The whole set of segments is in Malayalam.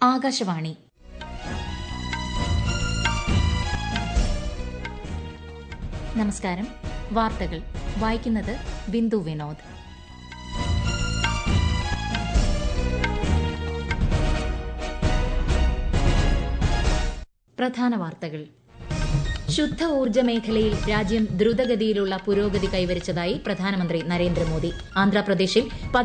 ആകാശവാണി. നമസ്കാരം. വാർത്തകൾ വായിക്കുന്നത് ബിന്ദു വിനോദ്. പ്രധാന വാർത്തകൾ. ശുദ്ധ ഊർജ്ജ മേഖലയിൽ രാജ്യം ദ്രുതഗതിയിലുള്ള പുരോഗതി കൈവരിച്ചതായി പ്രധാനമന്ത്രി നരേന്ദ്രമോദി. ആന്ധ്രാപ്രദേശിൽ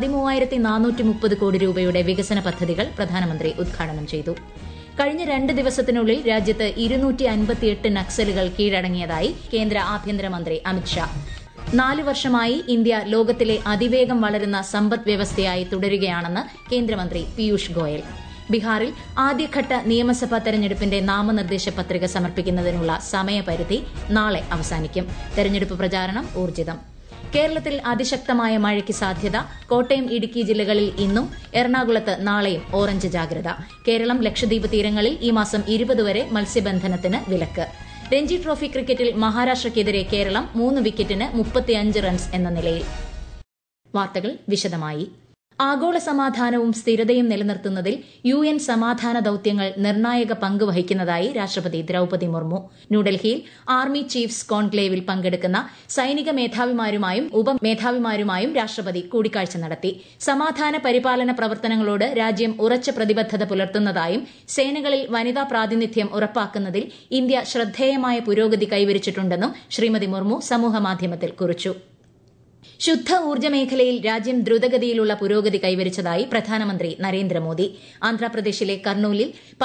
13,430 കോടി രൂപയുടെ വികസന പദ്ധതികൾ പ്രധാനമന്ത്രി ഉദ്ഘാടനം ചെയ്തു. കഴിഞ്ഞ 2 ദിവസത്തിനുള്ളിൽ രാജ്യത്ത് 258 നക്സലുകൾ കീഴടങ്ങിയതായി കേന്ദ്ര ആഭ്യന്തരമന്ത്രി അമിത്ഷാ. 4 വർഷമായി ഇന്ത്യ ലോകത്തിലെ അതിവേഗം വളരുന്ന സമ്പദ് വ്യവസ്ഥയായി തുടരുകയാണെന്ന് കേന്ദ്രമന്ത്രി പീയൂഷ് ഗോയൽ. ബീഹാറിൽ ആദ്യഘട്ട നിയമസഭാ തെരഞ്ഞെടുപ്പിന്റെ നാമനിർദ്ദേശ പത്രിക സമർപ്പിക്കുന്നതിനുള്ള സമയപരിധി നാളെ അവസാനിക്കും. തെരഞ്ഞെടുപ്പ് പ്രചാരണം ഊർജ്ജിതം. കേരളത്തിൽ അതിശക്തമായ മഴയ്ക്ക് സാധ്യത. കോട്ടയം, ഇടുക്കി ജില്ലകളിൽ ഇന്നും, എറണാകുളത്ത് നാളെയും ഓറഞ്ച് ജാഗ്രത. കേരളം, ലക്ഷദ്വീപ് തീരങ്ങളിൽ ഈ മാസം 20 വരെ മത്സ്യബന്ധനത്തിന് വിലക്ക്. രഞ്ജി ട്രോഫി ക്രിക്കറ്റിൽ മഹാരാഷ്ട്രയ്ക്കെതിരെ കേരളം 3 വിക്കറ്റിന് 35 റൺസ് എന്ന നിലയിൽ. വാർത്തകൾ വിശദമായി. ആഗോള സമാധാനവും സ്ഥിരതയും നിലനിർത്തുന്നതിൽ UN സമാധാന ദൌത്യങ്ങൾ നിർണായക പങ്ക് വഹിക്കുന്നതായി രാഷ്ട്രപതി ദ്രൌപദി മുർമു. ന്യൂഡൽഹിയിൽ ആർമി ചീഫ്സ് കോൺക്ലേവിൽ പങ്കെടുക്കുന്ന സൈനിക മേധാവിമാരുമായും ഉപമേധാവിമാരുമായും രാഷ്ട്രപതി കൂടിക്കാഴ്ച നടത്തി. സമാധാന പരിപാലന പ്രവർത്തനങ്ങളോട് രാജ്യം ഉറച്ച പ്രതിബദ്ധത പുലർത്തുന്നതായും സേനകളിൽ വനിതാ പ്രാതിനിധ്യം ഉറപ്പാക്കുന്നതിൽ ഇന്ത്യ ശ്രദ്ധേയമായ പുരോഗതി കൈവരിച്ചിട്ടുണ്ടെന്നും ശ്രീമതി മുർമു സമൂഹമാധ്യമത്തിൽ കുറിച്ചു. ശുദ്ധ ഊർജ്ജ മേഖലയിൽ രാജ്യം ദ്രുതഗതിയിലുള്ള പുരോഗതി കൈവരിച്ചതായി പ്രധാനമന്ത്രി നരേന്ദ്രമോദി. ആന്ധ്രാപ്രദേശിലെ കർണൂലിൽ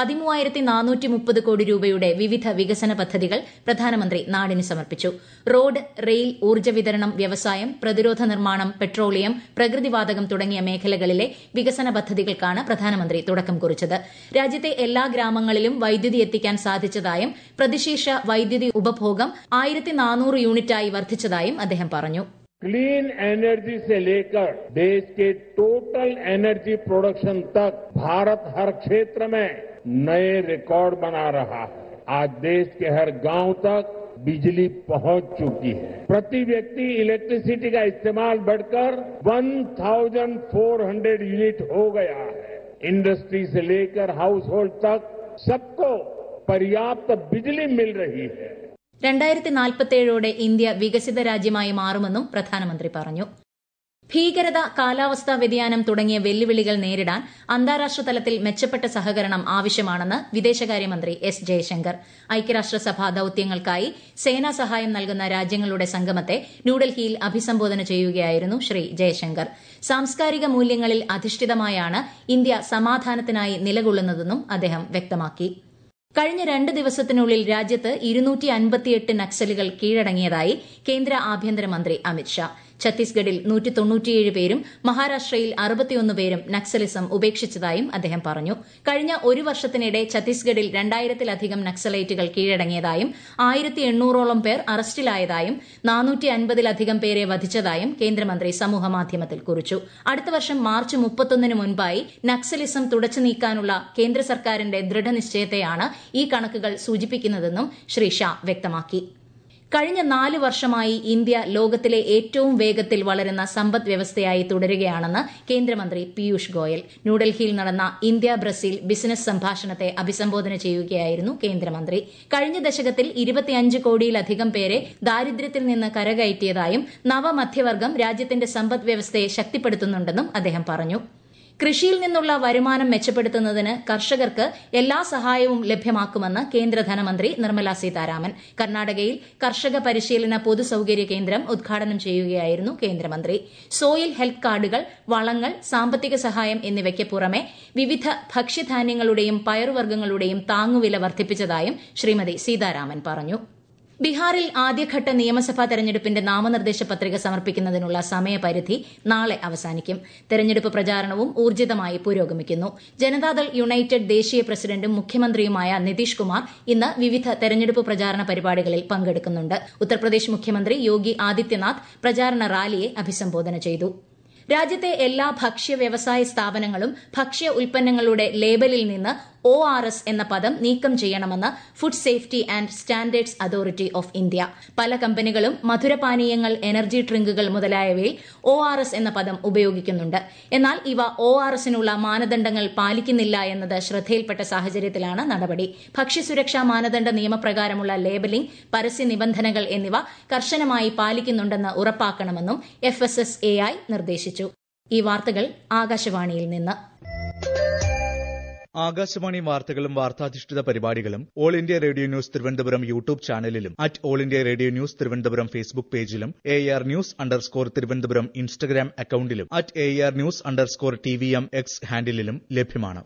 13,430 കോടി രൂപയുടെ വിവിധ വികസന പദ്ധതികൾ പ്രധാനമന്ത്രി നാടിന് സമർപ്പിച്ചു. റോഡ്, റെയിൽ, ഊർജ്ജ വിതരണം, വ്യവസായം, പ്രതിരോധ നിർമ്മാണം, പെട്രോളിയം, പ്രകൃതിവാതകം തുടങ്ങിയ മേഖലകളിലെ വികസന പദ്ധതികൾക്കാണ് പ്രധാനമന്ത്രി തുടക്കം കുറിച്ചത്. രാജ്യത്തെ എല്ലാ ഗ്രാമങ്ങളിലും വൈദ്യുതി എത്തിക്കാൻ സാധിച്ചതായും പ്രതിശീർഷ വൈദ്യുതി ഉപഭോഗം 1,400 യൂണിറ്റായി വർദ്ധിച്ചതായും അദ്ദേഹം പറഞ്ഞു. क्लीन एनर्जी से लेकर देश के टोटल एनर्जी प्रोडक्शन तक भारत हर क्षेत्र में नए रिकॉर्ड बना रहा है. आज देश के हर गांव तक बिजली पहुंच चुकी है. प्रति व्यक्ति इलेक्ट्रिसिटी का इस्तेमाल बढ़कर 1,400 यूनिट हो गया है. इंडस्ट्री से लेकर हाउस होल्ड तक सबको पर्याप्त बिजली मिल रही है. 2047 ഇന്ത്യ വികസിത രാജ്യമായി മാറുമെന്നും പ്രധാനമന്ത്രി പറഞ്ഞു. ഭീകരത, കാലാവസ്ഥാ വ്യതിയാനം തുടങ്ങിയ വെല്ലുവിളികൾ നേരിടാൻ അന്താരാഷ്ട്ര തലത്തിൽ മെച്ചപ്പെട്ട സഹകരണം ആവശ്യമാണെന്ന് വിദേശകാര്യമന്ത്രി എസ് ജയശങ്കർ. ഐക്യരാഷ്ട്രസഭാ ദൌത്യങ്ങൾക്കായി സേനാ സഹായം നൽകുന്ന രാജ്യങ്ങളുടെ സംഗമത്തെ ന്യൂഡൽഹിയിൽ അഭിസംബോധന ചെയ്യുകയായിരുന്നു ശ്രീ ജയശങ്കർ. സാംസ്കാരിക മൂല്യങ്ങളിൽ അധിഷ്ഠിതമായാണ് ഇന്ത്യ സമാധാനത്തിനായി നിലകൊള്ളുന്നതെന്നും അദ്ദേഹം വ്യക്തമാക്കി. കഴിഞ്ഞ 2 ദിവസത്തിനുള്ളിൽ രാജ്യത്ത് 258 നക്സലുകൾ കീഴടങ്ങിയതായി കേന്ദ്ര ആഭ്യന്തരമന്ത്രി അമിത്ഷാ. ഛത്തീസ്ഗഡിൽ 197 പേരും മഹാരാഷ്ട്രയിൽ 61 പേരും നക്സലിസം ഉപേക്ഷിച്ചതായും അദ്ദേഹം പറഞ്ഞു. കഴിഞ്ഞ 1 വർഷത്തിനിടെ ഛത്തീസ്ഗഡിൽ 2000-ലധികം നക്സലൈറ്റുകൾ കീഴടങ്ങിയതായും 1800ഓളം പേർ അറസ്റ്റിലായതായും 450-ലധികം പേരെ വധിച്ചതായും കേന്ദ്രമന്ത്രി സമൂഹമാധ്യമത്തിൽ കുറിച്ചു. അടുത്ത വർഷം മാർച്ച് 31-ന് മുൻപായി നക്സലിസം തുടച്ചു നീക്കാനുള്ള കേന്ദ്ര സർക്കാരിന്റെ ദൃഢനിശ്ചയത്തെയാണ് ഈ കണക്കുകൾ സൂചിപ്പിക്കുന്നതെന്നും ശ്രീ ഷാ വ്യക്തമാക്കി. കഴിഞ്ഞ 4 വർഷമായി ഇന്ത്യ ലോകത്തിലെ ഏറ്റവും വേഗത്തിൽ വളരുന്ന സമ്പദ് വ്യവസ്ഥയായി തുടരുകയാണെന്ന് കേന്ദ്രമന്ത്രി പീയൂഷ് ഗോയൽ. ന്യൂഡൽഹിയിൽ നടന്ന ഇന്ത്യ ബ്രസീൽ ബിസിനസ് സംഭാഷണത്തെ അഭിസംബോധന ചെയ്യുകയായിരുന്നു കേന്ദ്രമന്ത്രി. കഴിഞ്ഞ ദശകത്തിൽ 25 കോടിയിലധികം പേരെ ദാരിദ്ര്യത്തിൽ നിന്ന് കരകയറ്റിയതായും നവമധ്യവർഗം രാജ്യത്തിന്റെ സമ്പദ് വ്യവസ്ഥയെ ശക്തിപ്പെടുത്തുന്നുണ്ടെന്നും അദ്ദേഹം പറഞ്ഞു. കൃഷിയിൽ നിന്നുള്ള വരുമാനം മെച്ചപ്പെടുത്തുന്നതിന് കർഷകർക്ക് എല്ലാ സഹായവും ലഭ്യമാക്കുമെന്ന് കേന്ദ്ര ധനമന്ത്രി നിർമ്മല സീതാരാമൻ. കർണാടകയിൽ കർഷക പരിശീലന പൊതുസൌകര്യ കേന്ദ്രം ഉദ്ഘാടനം ചെയ്യുകയായിരുന്നു കേന്ദ്രമന്ത്രി. സോയിൽ ഹെൽത്ത് കാർഡുകൾ, വളങ്ങൾ, സാമ്പത്തിക സഹായം എന്നിവയ്ക്ക് പുറമെ വിവിധ ഭക്ഷ്യധാന്യങ്ങളുടെയും പയറുവർഗ്ഗങ്ങളുടെയും താങ്ങുവില വർദ്ധിപ്പിച്ചതായും ശ്രീമതി സീതാരാമൻ പറഞ്ഞു. ബീഹാറിൽ ആദ്യഘട്ട നിയമസഭാ തെരഞ്ഞെടുപ്പിന്റെ നാമനിർദ്ദേശ പത്രിക സമർപ്പിക്കുന്നതിനുള്ള സമയപരിധി നാളെ അവസാനിക്കും. തെരഞ്ഞെടുപ്പ് പ്രചാരണവും ഊർജ്ജിതമായി പുരോഗമിക്കുന്നു. ജനതാദൾ യുണൈറ്റഡ് ദേശീയ പ്രസിഡന്റും മുഖ്യമന്ത്രിയുമായ നിതീഷ് കുമാർ ഇന്ന് വിവിധ തെരഞ്ഞെടുപ്പ് പ്രചാരണ പരിപാടികളിൽ പങ്കെടുക്കുന്നുണ്ട്. ഉത്തർപ്രദേശ് മുഖ്യമന്ത്രി യോഗി ആദിത്യനാഥ് പ്രചാരണ റാലിയെ അഭിസംബോധന ചെയ്തു. രാജ്യത്തെ എല്ലാ ഭക്ഷ്യ വ്യവസായ സ്ഥാപനങ്ങളും ഭക്ഷ്യ ഉൽപ്പന്നങ്ങളുടെ ലേബലിൽ നിന്ന് ORS എന്ന പദം നീക്കം ചെയ്യണമെന്ന് food safety and standards authority of India. പല കമ്പനികളും മധുരപാനീയങ്ങൾ, എനർജി ഡ്രിങ്കുകൾ മുതലായവയിൽ ORS എന്ന പദം ഉപയോഗിക്കുന്നുണ്ട്. എന്നാൽ ഇവ ORSനുള്ള മാനദണ്ഡങ്ങൾ പാലിക്കുന്നില്ല എന്നത് ശ്രദ്ധയിൽപ്പെട്ട സാഹചര്യത്തിലാണ് നടപടി. ഭക്ഷ്യസുരക്ഷാ മാനദണ്ഡ നിയമപ്രകാരമുള്ള ലേബലിംഗ്, പരസ്യ നിബന്ധനകൾ എന്നിവ കർശനമായി പാലിക്കുന്നുണ്ടെന്ന് ഉറപ്പാക്കണമെന്നും FSSAI നിർദ്ദേശിച്ചു. ഈ വാർത്തകൾ ആകാശവാണിയിൽ നിന്ന്. ആകാശവാണി വാർത്തകളും വാർത്താധിഷ്ഠിത പരിപാടികളും all India radio news Thiruvananthapuram YouTube ചാനലിലും all India radio news Thiruvananthapuram Facebook പേജിലും AR News_ തിരുവനന്തപുരം ഇൻസ്റ്റഗ്രാം അക്കൌണ്ടിലും AR News_TVM X ഹാൻഡിലും ലഭ്യമാണ്.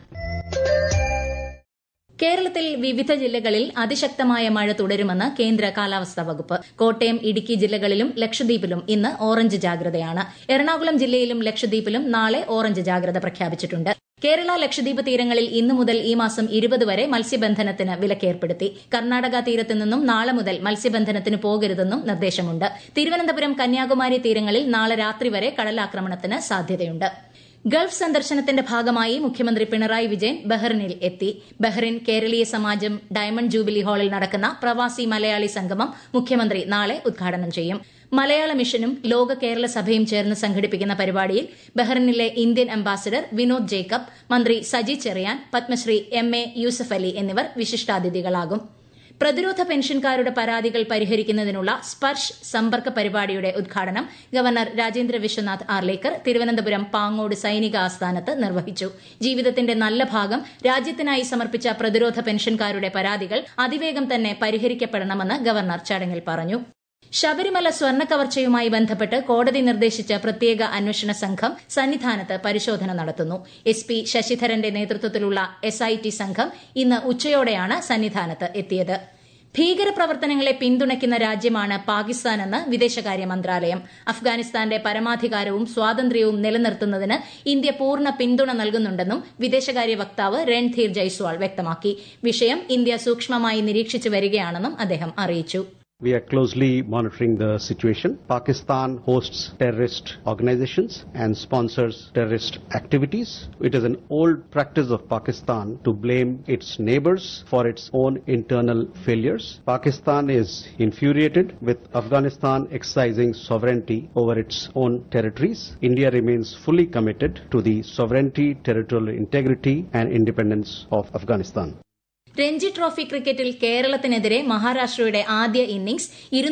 കേരളത്തിൽ വിവിധ ജില്ലകളിൽ അതിശക്തമായ മഴ തുടരുമെന്ന് കേന്ദ്ര കാലാവസ്ഥാ വകുപ്പ്. കോട്ടയം, ഇടുക്കി ജില്ലകളിലും ലക്ഷദ്വീപിലും ഇന്ന് ഓറഞ്ച് ജാഗ്രതയാണ്. എറണാകുളം ജില്ലയിലും ലക്ഷദ്വീപിലും നാളെ ഓറഞ്ച് ജാഗ്രത പ്രഖ്യാപിച്ചിട്ടുണ്ട്. കേരള, ലക്ഷദ്വീപ് തീരങ്ങളിൽ ഇന്നു മുതൽ ഈ മാസം 20 വരെ മത്സ്യബന്ധനത്തിന് വിലക്കേർപ്പെടുത്തി. കർണാടക തീരത്തു നിന്നും നാളെ മുതൽ മത്സ്യബന്ധനത്തിന് പോകരുതെന്നും നിർദ്ദേശമുണ്ട്. തിരുവനന്തപുരം, കന്യാകുമാരി തീരങ്ങളിൽ നാളെ രാത്രി വരെ കടലാക്രമണത്തിന് സാധ്യതയുണ്ട്. ഗൾഫ് സന്ദർശനത്തിന്റെ ഭാഗമായി മുഖ്യമന്ത്രി പിണറായി വിജയൻ ബഹ്റിനിൽ എത്തി. ബഹ്റിൻ കേരളീയ സമാജം ഡയമണ്ട് ജൂബിലി ഹാളിൽ നടക്കുന്ന പ്രവാസി മലയാളി സംഗമം മുഖ്യമന്ത്രി നാളെ ഉദ്ഘാടനം ചെയ്യും. മലയാള മിഷനും ലോക കേരള സഭയും ചേർന്ന് സംഘടിപ്പിക്കുന്ന പരിപാടിയിൽ ബഹ്റിനിലെ ഇന്ത്യൻ അംബാസിഡർ വിനോദ് ജേക്കബ്, മന്ത്രി സജി ചെറിയാൻ, പത്മശ്രീ MA യൂസഫ് അലി എന്നിവർ വിശിഷ്ടാതിഥികളാകും. പ്രതിരോധ പെൻഷൻകാരുടെ പരാതികൾ പരിഹരിക്കുന്നതിനുള്ള സ്പർശ് സമ്പർക്ക പരിപാടിയുടെ ഉദ്ഘാടനം ഗവർണർ രാജേന്ദ്ര വിശ്വനാഥ് ആർലേക്കർ തിരുവനന്തപുരം പാങ്ങോട് സൈനിക ആസ്ഥാനത്ത് നിർവഹിച്ചു. ജീവിതത്തിന്റെ നല്ല ഭാഗം രാജ്യത്തിനായി സമർപ്പിച്ച പ്രതിരോധ പെൻഷൻകാരുടെ പരാതികൾ അതിവേഗം തന്നെ പരിഹരിക്കപ്പെടണമെന്ന് ഗവർണർ ചടങ്ങിൽ പറഞ്ഞു. ശബരിമല സ്വർണ്ണക്കവർച്ചയുമായി ബന്ധപ്പെട്ട് കോടതി നിർദ്ദേശിച്ച പ്രത്യേക അന്വേഷണ സംഘം സന്നിധാനത്ത് പരിശോധന നടത്തുന്നു. SP ശശിധരന്റെ നേതൃത്വത്തിലുള്ള SIT സംഘം ഇന്ന് ഉച്ചയോടെയാണ് സന്നിധാനത്ത് എത്തിയത്. ഭീകരപ്രവർത്തനങ്ങളെ പിന്തുണയ്ക്കുന്ന രാജ്യമാണ് പാകിസ്ഥാനെന്ന് വിദേശകാര്യ മന്ത്രാലയം. അഫ്ഗാനിസ്ഥാന്റെ പരമാധികാരവും സ്വാതന്ത്ര്യവും നിലനിർത്തുന്നതിന് ഇന്ത്യ പൂർണ്ണ പിന്തുണ നൽകുന്നുണ്ടെന്നും വിദേശകാര്യ വക്താവ് രൺധീർ ജയ്സ്വാൾ വ്യക്തമാക്കി. വിഷയം ഇന്ത്യ സൂക്ഷ്മമായി നിരീക്ഷിച്ചു വരികയാണെന്നും അദ്ദേഹം അറിയിച്ചു. We are closely monitoring the situation. Pakistan hosts terrorist organizations and sponsors terrorist activities. It is an old practice of Pakistan to blame its neighbors for its own internal failures. Pakistan is infuriated with Afghanistan exercising sovereignty over its own territories. India remains fully committed to the sovereignty, territorial integrity and independence of Afghanistan. Ranji trophy ക്രിക്കറ്റിൽ കേരളത്തിനെതിരെ മഹാരാഷ്ട്രയുടെ ആദ്യ ഇന്നിംഗ്സ്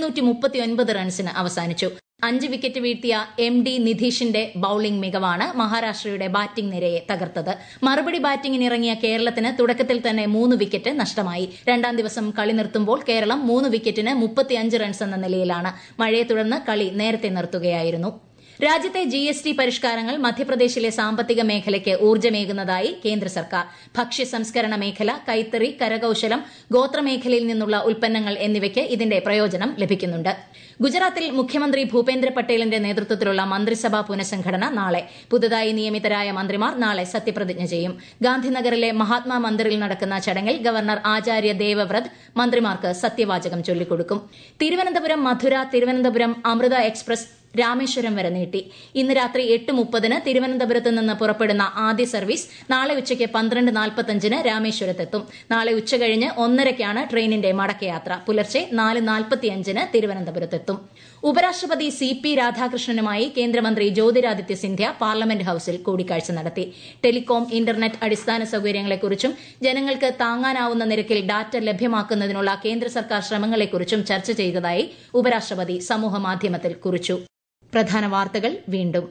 239 റൺസിന് അവസാനിച്ചു. 5 വിക്കറ്റ് വീഴ്ത്തിയ MD നിധീഷിന്റെ ബൌളിംഗ് മികവാണ് മഹാരാഷ്ട്രയുടെ ബാറ്റിംഗ് നിരയെ തകർത്തത്. മറുപടി ബാറ്റിംഗിനിറങ്ങിയ കേരളത്തിന് തുടക്കത്തിൽ തന്നെ 3 വിക്കറ്റ് നഷ്ടമായി. രണ്ടാം ദിവസം കളി നിർത്തുമ്പോൾ കേരളം 3 വിക്കറ്റിന് 35 റൺസ് എന്ന നിലയിലാണ്. മഴയെ തുടർന്ന് കളി നേരത്തെ നിർത്തുകയായിരുന്നു. രാജ്യത്തെ GST പരിഷ്കാരങ്ങൾ മധ്യപ്രദേശിലെ സാമ്പത്തിക മേഖലയ്ക്ക് ഊർജ്ജമേകുന്നതായി കേന്ദ്ര സർക്കാർ. ഭക്ഷ്യ സംസ്കരണ മേഖല, കൈത്തറി, കരകൌശലം, ഗോത്രമേഖലയിൽ നിന്നുള്ള ഉൽപ്പന്നങ്ങൾ എന്നിവയ്ക്ക് ഇതിന്റെ പ്രയോജനം ലഭിക്കുന്നുണ്ട്. ഗുജറാത്തിൽ മുഖ്യമന്ത്രി ഭൂപേന്ദ്ര പട്ടേലിന്റെ നേതൃത്വത്തിലുള്ള മന്ത്രിസഭാ പുനഃസംഘടന നാളെ. പുതുതായി നിയമിതരായ മന്ത്രിമാർ നാളെ സത്യപ്രതിജ്ഞ ചെയ്യും. ഗാന്ധിനഗറിലെ മഹാത്മാ മന്ദിറിൽ നടക്കുന്ന ചടങ്ങിൽ ഗവർണർ ആചാര്യ ദേവവ്രത് മന്ത്രിമാർക്ക് സത്യവാചകം ചൊല്ലിക്കൊടുക്കും. തിരുവനന്തപുരം മധുര, തിരുവനന്തപുരം അമൃത എക്സ്പ്രസ് രാമേശ്വരം വരെ നീട്ടി. ഇന്ന് രാത്രി 8:30 തിരുവനന്തപുരത്ത് നിന്ന് പുറപ്പെടുന്ന ആദ്യ സർവീസ് നാളെ ഉച്ചയ്ക്ക് 12:45 രാമേശ്വരത്തെത്തും. നാളെ ഉച്ചകഴിഞ്ഞ് 1:30 ട്രെയിനിന്റെ മടക്കയാത്ര. പുലർച്ചെ 4:45 തിരുവനന്തപുരത്തെത്തും. ഉപരാഷ്ട്രപതി CP രാധാകൃഷ്ണനുമായി കേന്ദ്രമന്ത്രി ജ്യോതിരാദിത്യ സിന്ധ്യ പാർലമെന്റ് ഹൌസിൽ കൂടിക്കാഴ്ച നടത്തി. ടെലികോം, ഇന്റർനെറ്റ് അടിസ്ഥാന സൌകര്യങ്ങളെക്കുറിച്ചും ജനങ്ങൾക്ക് താങ്ങാനാവുന്ന നിരക്കിൽ ഡാറ്റ ലഭ്യമാക്കുന്നതിനുള്ള കേന്ദ്ര സർക്കാർ ശ്രമങ്ങളെക്കുറിച്ചും ചർച്ച ചെയ്തതായി ഉപരാഷ്ട്രപതി സമൂഹമാധ്യമത്തിൽ കുറിച്ചു. പ്രധാന വാർത്തകൾ വീണ്ടും.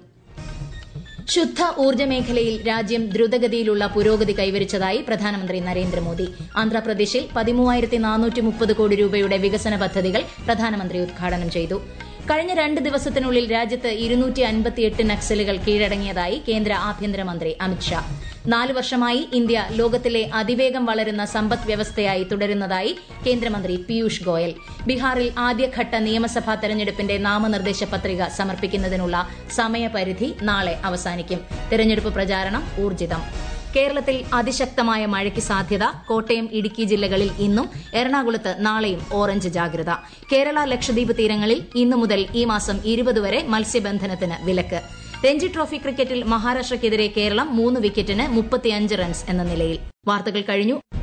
ശുദ്ധ ഊർജ്ജ മേഖലയിൽ രാജ്യം ദ്രുതഗതിയിലുള്ള പുരോഗതി കൈവരിച്ചതായി പ്രധാനമന്ത്രി നരേന്ദ്രമോദി. ആന്ധ്രാപ്രദേശിൽ 13,430 കോടി രൂപയുടെ വികസന പദ്ധതികൾ പ്രധാനമന്ത്രി ഉദ്ഘാടനം ചെയ്തു. കഴിഞ്ഞ 2 ദിവസത്തിനുള്ളിൽ രാജ്യത്ത് 258 നക്സലുകൾ കീഴടങ്ങിയതായി കേന്ദ്ര ആഭ്യന്തരമന്ത്രി അമിത്ഷാ. 4 വർഷമായി ഇന്ത്യ ലോകത്തിലെ അതിവേഗം വളരുന്ന സമ്പദ് വ്യവസ്ഥയായി തുടരുന്നതായി കേന്ദ്രമന്ത്രി പീയൂഷ് ഗോയൽ. ബീഹാറിൽ ആദ്യഘട്ട നിയമസഭാ തെരഞ്ഞെടുപ്പിന്റെ നാമനിർദ്ദേശ പത്രിക സമർപ്പിക്കുന്നതിനുള്ള സമയപരിധി നാളെ അവസാനിക്കും. തെരഞ്ഞെടുപ്പ് പ്രചാരണം ഊർജ്ജിതം. കേരളത്തിൽ അതിശക്തമായ മഴയ്ക്ക് സാധ്യത. കോട്ടയം, ഇടുക്കി ജില്ലകളിൽ ഇന്നും, എറണാകുളത്ത് നാളെയും ഓറഞ്ച് ജാഗ്രത. കേരള, ലക്ഷദ്വീപ് തീരങ്ങളിൽ ഇന്നു മുതൽ ഈ മാസം 20 വരെ മത്സ്യബന്ധനത്തിന് വിലക്ക്. രഞ്ജി ട്രോഫി ക്രിക്കറ്റിൽ മഹാരാഷ്ട്രയ്ക്കെതിരെ കേരളം 3 വിക്കറ്റിന് 35 റൺസ് എന്ന നിലയിൽ. വാർത്തകൾ കഴിഞ്ഞു.